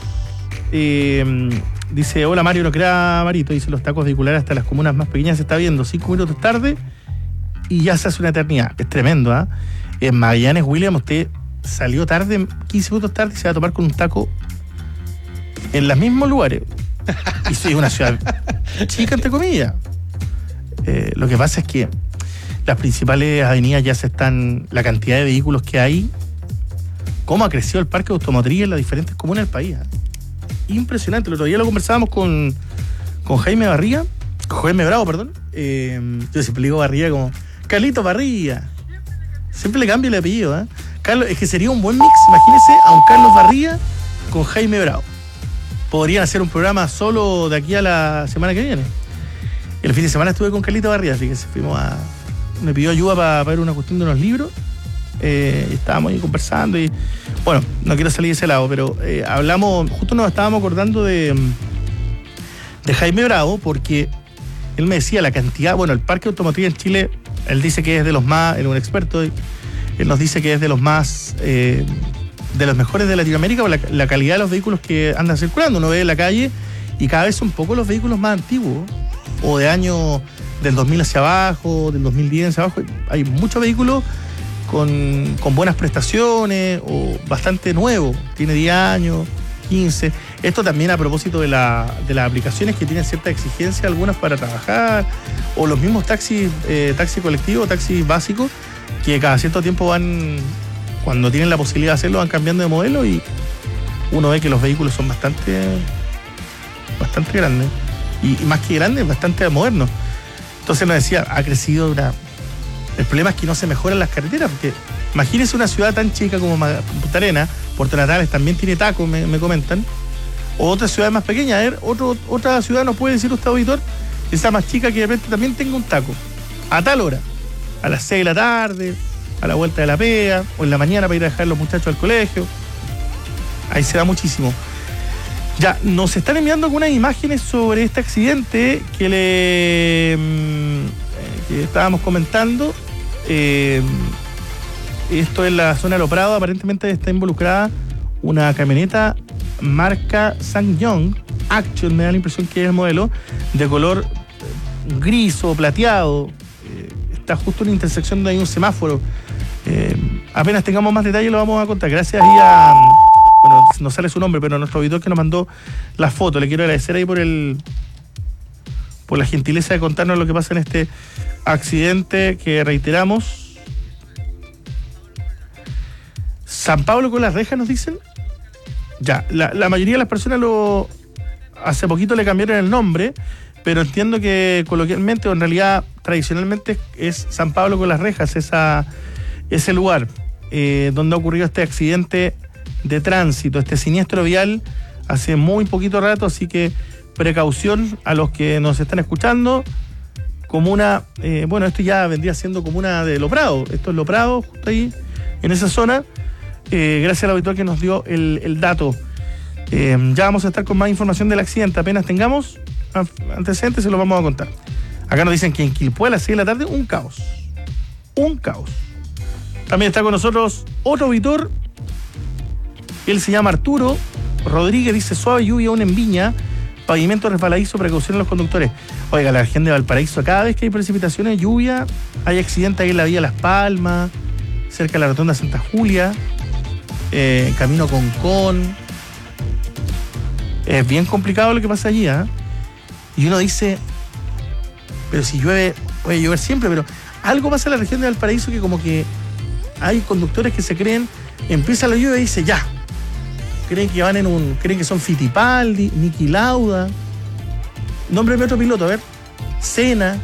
[SPEAKER 2] Eh, dice, hola Mario, no crea Marito, dice, los tacos vehiculares hasta las comunas más pequeñas se está viendo cinco minutos tarde y ya se hace una eternidad. Es tremendo, ¿ah? ¿eh? En Magallanes, William, usted salió tarde, quince minutos tarde, y se va a topar con un taco en los mismos lugares. Y sí, es una ciudad chica, entre comillas. Eh, lo que pasa es que las principales avenidas ya se están, la cantidad de vehículos que hay, cómo ha crecido el parque automotriz en las diferentes comunas del país. ¿eh? Impresionante. El otro día lo conversábamos con, con Jaime Barría, con Jaime Bravo, perdón. Eh, yo siempre le digo Barría como Carlito Barría. Siempre le cambio el apellido. ¿eh? Carlos, es que sería un buen mix. Imagínese a un Carlos Barría con Jaime Bravo. Podrían hacer un programa solo de aquí a la semana que viene. El fin de semana estuve con Carlito Barría, fíjese, fuimos a... me pidió ayuda para, para ver una cuestión de unos libros. Eh, estábamos ahí conversando y bueno, no quiero salir de ese lado, pero eh, hablamos, justo nos estábamos acordando de de Jaime Bravo, porque él me decía la cantidad, bueno, el parque automotriz en Chile, él dice que es de los más, él es un experto, él nos dice que es de los más eh, de los mejores de Latinoamérica por la, la calidad de los vehículos que andan circulando. Uno ve en la calle y cada vez son pocos los vehículos más antiguos o de año del dos mil hacia abajo, del dos mil diez hacia abajo. Hay muchos vehículos Con, con buenas prestaciones o bastante nuevo, tiene diez años, quince. Esto también a propósito de, la, de las aplicaciones que tienen cierta exigencia, algunas para trabajar, o los mismos taxis, eh, taxi colectivo, taxis básicos, que cada cierto tiempo van, cuando tienen la posibilidad de hacerlo, van cambiando de modelo y uno ve que los vehículos son bastante, bastante grandes. Y, y más que grandes, bastante modernos. Entonces nos decía, ha crecido una... El problema es que no se mejoran las carreteras, porque imagínense una ciudad tan chica como Punta Arenas, Puerto Natales también tiene tacos, me, me comentan, o otras ciudades más pequeñas. A ver, otro, otra ciudad nos puede decir usted, auditor, esa más chica que de repente también tenga un taco, a tal hora, a las seis de la tarde, a la vuelta de la pega, o en la mañana para ir a dejar a los muchachos al colegio. Ahí se da muchísimo. Ya, nos están enviando algunas imágenes sobre este accidente que le que estábamos comentando. Eh, esto es la zona de Lo Prado. Aparentemente está involucrada una camioneta marca SsangYong Action, me da la impresión que es el modelo, de color gris o plateado. Eh, está justo en una intersección donde hay un semáforo. Eh, apenas tengamos más detalles lo vamos a contar. Gracias ahí a... Bueno, no sale su nombre, pero nuestro auditor que nos mandó la foto. Le quiero agradecer ahí por el por la gentileza de contarnos lo que pasa en este accidente que reiteramos. San Pablo con las rejas, nos dicen. Ya, la, la mayoría de las personas lo hace poquito le cambiaron el nombre, pero entiendo que coloquialmente o en realidad tradicionalmente es San Pablo con las rejas, esa, ese lugar eh, donde ha ocurrido este accidente de tránsito, este siniestro vial hace muy poquito rato, así que precaución a los que nos están escuchando. Comuna, eh, bueno, esto ya vendría siendo comuna de Loprado, esto es Loprado, justo ahí, en esa zona. Eh, gracias al auditor que nos dio el, el dato. Eh, ya vamos a estar con más información del accidente. Apenas tengamos antecedentes se los vamos a contar. Acá nos dicen que en Quilpué a las seis de la tarde, un caos. Un caos. También está con nosotros otro auditor. Él se llama Arturo Rodríguez, dice suave lluvia aún en Viña, pavimento resbaladizo, precaución a los conductores. Oiga, la región de Valparaíso, cada vez que hay precipitaciones, lluvia, hay accidentes ahí en la vía Las Palmas, cerca de la rotonda Santa Julia, eh, camino Concón. Es bien complicado lo que pasa allí, ¿eh? Y uno dice, pero si llueve, puede llover siempre, pero algo pasa en la región de Valparaíso que como que hay conductores que se creen, empieza la lluvia y dice, ya, creen que van en un, creen que son Fittipaldi, Niki Lauda, nombre de otro piloto, a ver, Senna,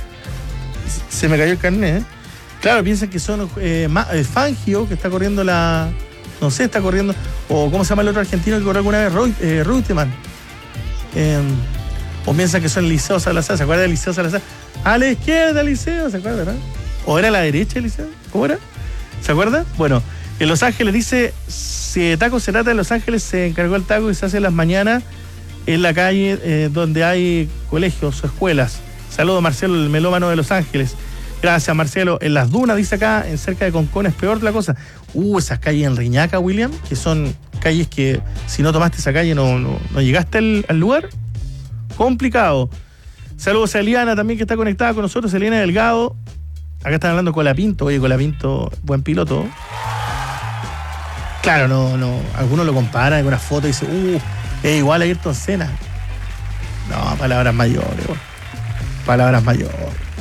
[SPEAKER 2] se me cayó el carnet, ¿eh? Claro, piensan que son eh, eh, Fangio, que está corriendo la, no sé, está corriendo, o ¿cómo se llama el otro argentino que corrió alguna vez? Roy, eh, Reutemann. Eh, o piensan que son Liceo Salazar, ¿se acuerda de Liceo Salazar? A la izquierda, Liceo, ¿se acuerda, no? ¿O era a la derecha, Liceo? ¿Cómo era? ¿Se acuerda? Bueno, en Los Ángeles dice, si de taco se trata, en Los Ángeles se encargó el taco y se hace en las mañanas en la calle eh, donde hay colegios o escuelas. Saludos, Marcelo, el melómano de Los Ángeles. Gracias, Marcelo. En las dunas, dice acá, en cerca de Concón, es peor la cosa. Uh, esas calles en Riñaca, William, que son calles que si no tomaste esa calle no, no, no llegaste al, al lugar. Complicado. Saludos a Eliana también, que está conectada con nosotros, Eliana Delgado. Acá están hablando con Colapinto. Oye, Colapinto, buen piloto. Claro, no, no. Algunos lo comparan en una foto y dicen, uh, es igual a Ayrton Senna. No, palabras mayores, bueno. Palabras mayores.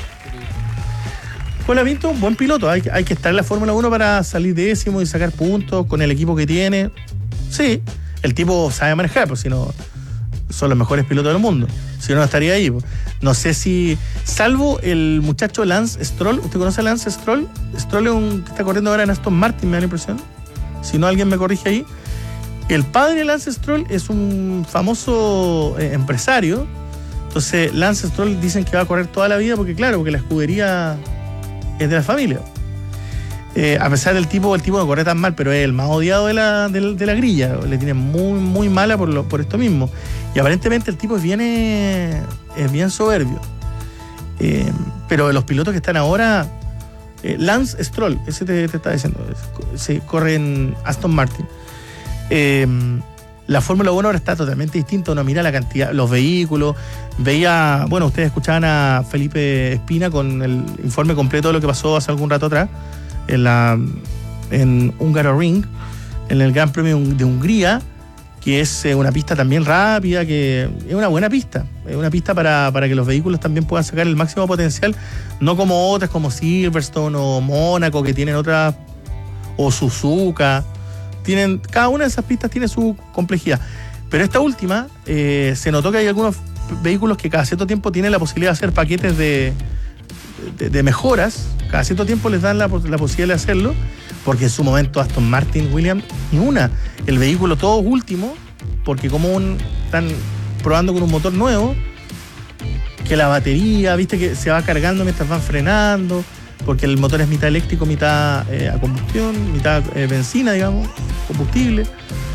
[SPEAKER 2] Colapinto, un buen piloto. Hay, hay que estar en la Fórmula uno para salir décimo y sacar puntos con el equipo que tiene. Sí, el tipo sabe manejar, pues si no, son los mejores pilotos del mundo. Si no, no estaría ahí. Pues. No sé si, salvo el muchacho Lance Stroll. ¿Usted conoce a Lance Stroll? Stroll es un que está corriendo ahora en Aston Martin, me da la impresión. Si no, alguien me corrige ahí. El padre de Lance Stroll es un famoso eh, empresario. Entonces, Lance Stroll dicen que va a correr toda la vida porque, claro, porque la escudería es de la familia. Eh, a pesar del tipo, el tipo no corre tan mal, pero es el más odiado de la, de, la, de la grilla. Le tiene muy, muy mala por, lo, por esto mismo. Y aparentemente el tipo es bien, eh, es bien soberbio. Eh, pero los pilotos que están ahora, eh, Lance Stroll, ese te, te está diciendo, se corre en Aston Martin. Eh, la Fórmula uno ahora está totalmente distinta. Uno mira la cantidad, los vehículos. Veía, bueno, ustedes escuchaban a Felipe Espina con el informe completo de lo que pasó hace algún rato atrás en la en Hungaroring, en el Gran Premio de Hungría, que es una pista también rápida, que es una buena pista, es una pista para, para que los vehículos también puedan sacar el máximo potencial, no como otras como Silverstone o Mónaco, que tienen otras, o Suzuka. Tienen, cada una de esas pistas tiene su complejidad. Pero esta última, eh, se notó que hay algunos vehículos que cada cierto tiempo tienen la posibilidad de hacer paquetes de, de, de mejoras. Cada cierto tiempo les dan la, la posibilidad de hacerlo, porque en su momento Aston Martin, William, ni una. El vehículo todo último, porque como un, están probando con un motor nuevo, que la batería, viste, que se va cargando mientras van frenando, porque el motor es mitad eléctrico, mitad eh, a combustión, mitad eh, benzina, digamos, combustible.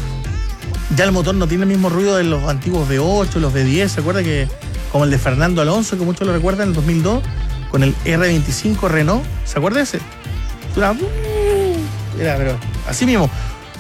[SPEAKER 2] Ya el motor no tiene el mismo ruido de los antiguos V ocho, los V diez, ¿se acuerda? Que como el de Fernando Alonso, que muchos lo recuerdan, en el dos mil dos, con el R veinticinco Renault, ¿se acuerda de ese? Era, era pero así mismo,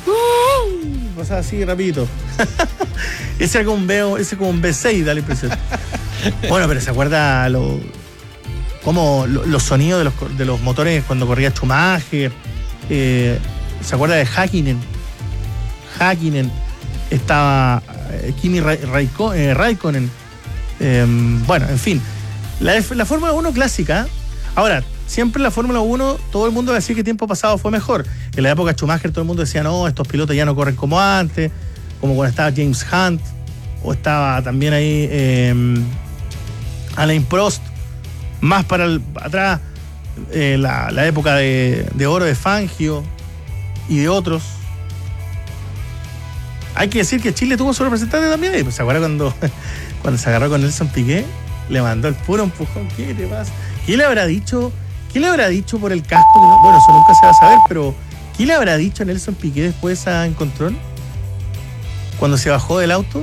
[SPEAKER 2] pasaba así rapidito. Ese era como un V, ese como un V seis, da la impresión. Bueno, pero ¿se acuerda lo, cómo, lo, los sonidos de los, de los motores cuando corría Schumacher? Eh, ¿Se acuerda de Häkkinen? Häkkinen. Estaba eh, Kimi Raiko, eh, Raikkonen. Eh, bueno, en fin. La, la Fórmula uno clásica. Ahora, siempre en la Fórmula uno todo el mundo decía que tiempo pasado fue mejor. En la época de Schumacher todo el mundo decía, no, estos pilotos ya no corren como antes, como cuando estaba James Hunt, o estaba también ahí eh, Alain Prost, más para el, atrás, eh, la, la época de, de oro de Fangio y de otros. Hay que decir que Chile tuvo su representante también. ¿eh? ¿Se acuerda cuando, cuando se agarró con Nelson Piqué? Le mandó el puro empujón. ¿Qué le pasa? ¿Qué le habrá dicho? ¿Qué le habrá dicho por el casco? Bueno, eso nunca se va a saber, pero ¿qué le habrá dicho a Nelson Piqué después de esa encontrón? Cuando se bajó del auto.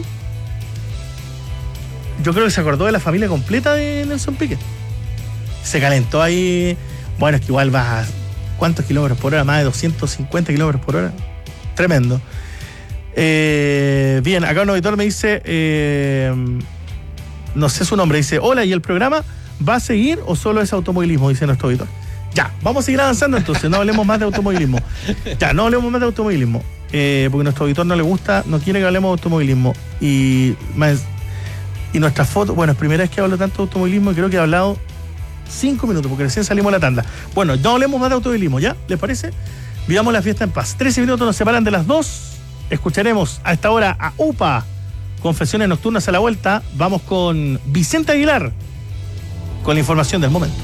[SPEAKER 2] Yo creo que se acordó de la familia completa de Nelson Piqué. Se calentó ahí. Bueno, es que igual va a ¿cuántos kilómetros por hora? Más de doscientos cincuenta kilómetros por hora. Tremendo. Eh, bien, acá un auditor me dice, eh, no sé su nombre, dice, hola, ¿y el programa va a seguir o solo es automovilismo? Dice nuestro auditor. Ya, vamos a seguir avanzando entonces, no hablemos más de automovilismo. Ya, no hablemos más de automovilismo. Eh, porque a nuestro auditor no le gusta, no quiere que hablemos de automovilismo. Y más... Y nuestra foto, bueno, es primera vez que hablo tanto de automovilismo y creo que he hablado cinco minutos, porque recién salimos a la tanda. Bueno, no hablemos más de automovilismo, ¿ya? ¿Les parece? Vivamos la fiesta en paz. trece minutos nos separan de las dos. Escucharemos a esta hora a UPA, Confesiones Nocturnas a la vuelta. Vamos con Vicente Aguilar, con la información del momento.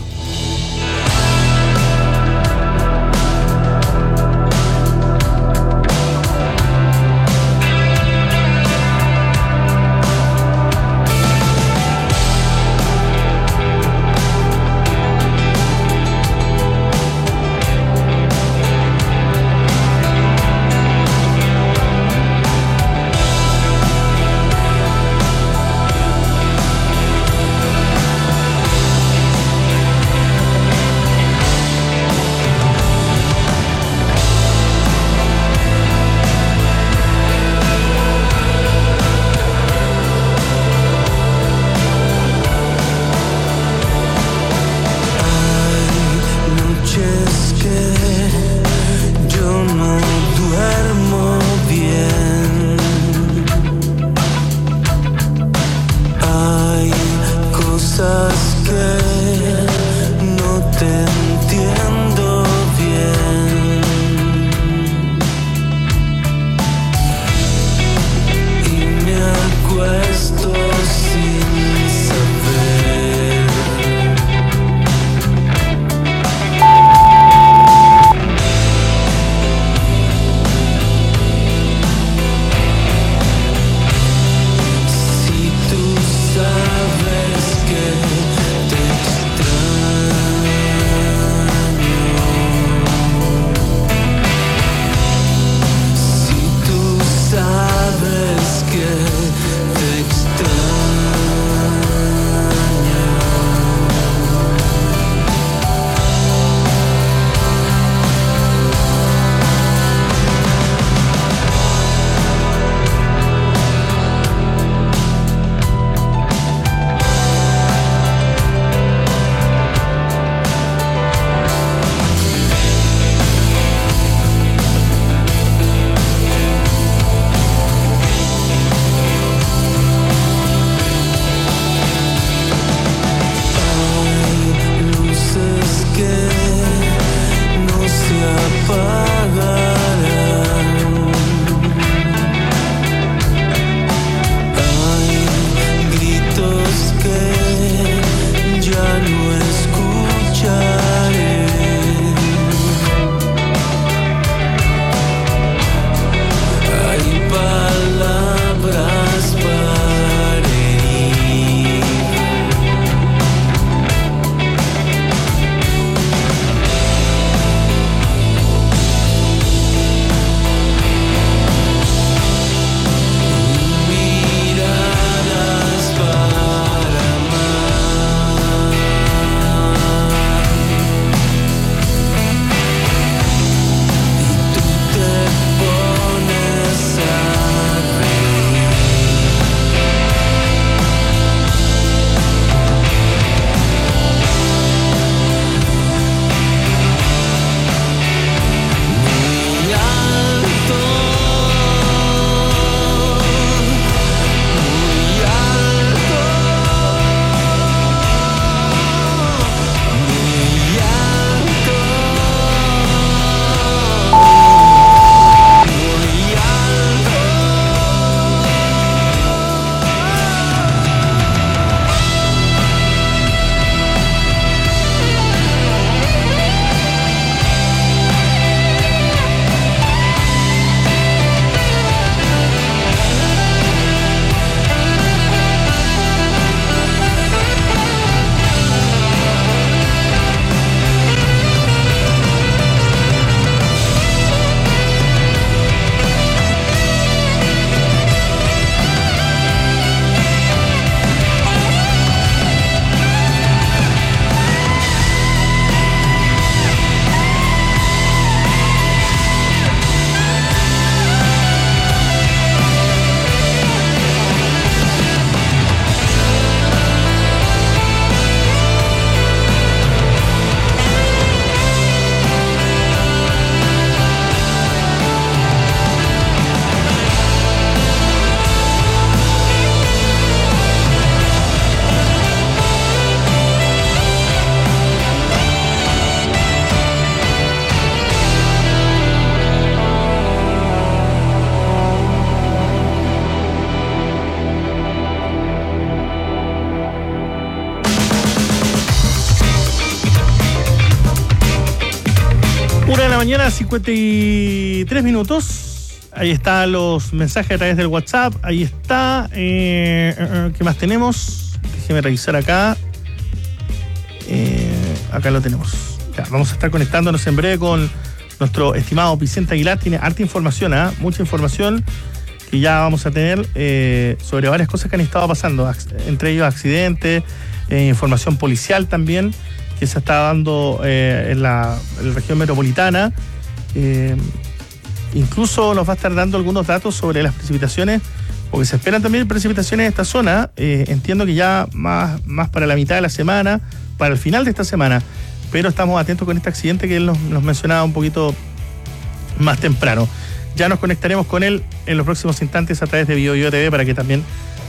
[SPEAKER 2] mañana, cincuenta y tres minutos. Ahí están los mensajes a través del WhatsApp. Ahí está. Eh, eh, ¿Qué más tenemos? Déjeme revisar acá. Eh, acá lo tenemos. Ya, vamos a estar conectándonos en breve con nuestro estimado Vicente Aguilar. Tiene harta información, ¿eh? Mucha información que ya vamos a tener eh, sobre varias cosas que han estado pasando, entre ellos accidentes, eh, información policial también, que se está dando eh, en, la, en la región metropolitana. Eh, incluso nos va a estar dando algunos datos sobre las precipitaciones, porque se esperan también precipitaciones en esta zona. Eh, entiendo que ya más, más para la mitad de la semana, para el final de esta semana, pero estamos atentos con este accidente que él nos, nos mencionaba un poquito más temprano. Ya nos conectaremos con él en los próximos instantes a través de Bio Bio T V para que también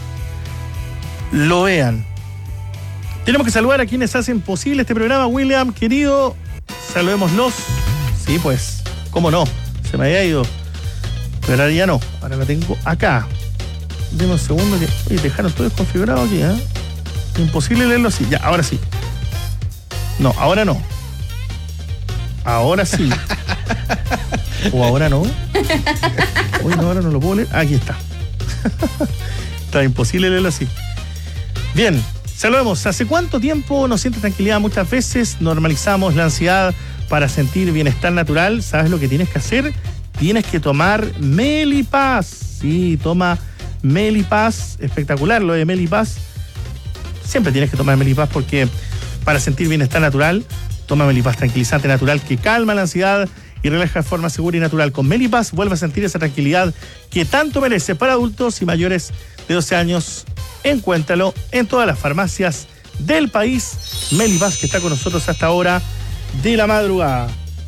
[SPEAKER 2] lo vean. Tenemos que saludar a quienes hacen posible este programa. William, querido, saludémoslos. Sí, pues, cómo no, se me había ido, pero ahora ya no, ahora la tengo acá. Deme un segundo que... Oye, dejaron todo desconfigurado aquí, ¿eh? Imposible leerlo así. Ya, ahora sí. No, ahora no. Ahora sí. O ahora no. Uy, no, ahora no lo puedo leer. Aquí está. Está imposible leerlo así. Bien, saludemos. ¿Hace cuánto tiempo no sientes tranquilidad? Muchas veces normalizamos la ansiedad para sentir bienestar natural. ¿Sabes lo que tienes que hacer? Tienes que tomar Melipaz. Sí, toma Melipaz. Espectacular lo de Melipaz. Siempre tienes que tomar Melipaz porque para sentir bienestar natural, toma Melipaz, tranquilizante natural que calma la ansiedad y relaja de forma segura y natural. Con Melipaz vuelve a sentir esa tranquilidad que tanto merece. Para adultos y mayores de doce años, encuéntralo en todas las farmacias del país. Melipaz, que está con nosotros hasta ahora de la madrugada.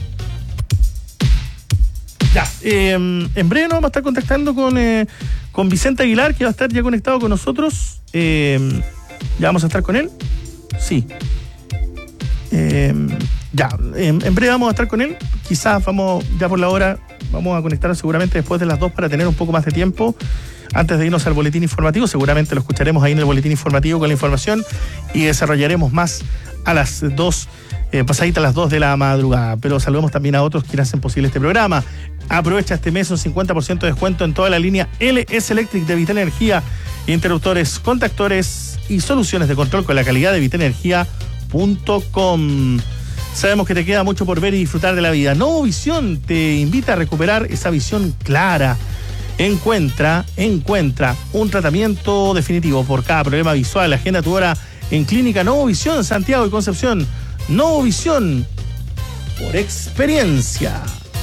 [SPEAKER 2] Ya, eh, en breve nos vamos a estar contactando con, eh, con Vicente Aguilar, que va a estar ya conectado con nosotros. Eh, ya vamos a estar con él. Sí. Eh, ya, en, en breve vamos a estar con él. Quizás vamos, ya por la hora, vamos a conectarnos seguramente después de las dos para tener un poco más de tiempo antes de irnos al boletín informativo. Seguramente lo escucharemos ahí en el boletín informativo con la información y desarrollaremos más a las dos, eh, pasaditas a las dos de la madrugada. Pero saludemos también a otros quienes hacen posible este programa. Aprovecha este mes un cincuenta por ciento de descuento en toda la línea L S Electric de Vital Energía, interruptores, contactores y soluciones de control con la calidad de vital energía punto com. Sabemos que te queda mucho por ver y disfrutar de la vida. Novovisión te invita a recuperar esa visión clara. Encuentra, encuentra un tratamiento definitivo por cada problema visual. Agenda tu hora en Clínica Novovisión, Santiago y Concepción. Novovisión, por experiencia.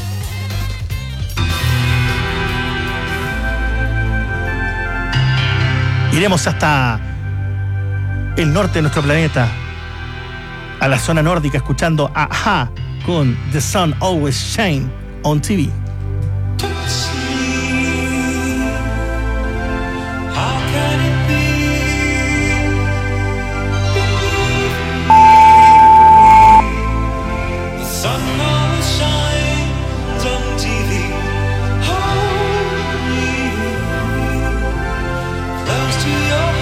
[SPEAKER 2] Iremos hasta el norte de nuestro planeta, a la zona nórdica, escuchando a A-ha con The Sun Always Shine on T V.
[SPEAKER 13] Close to your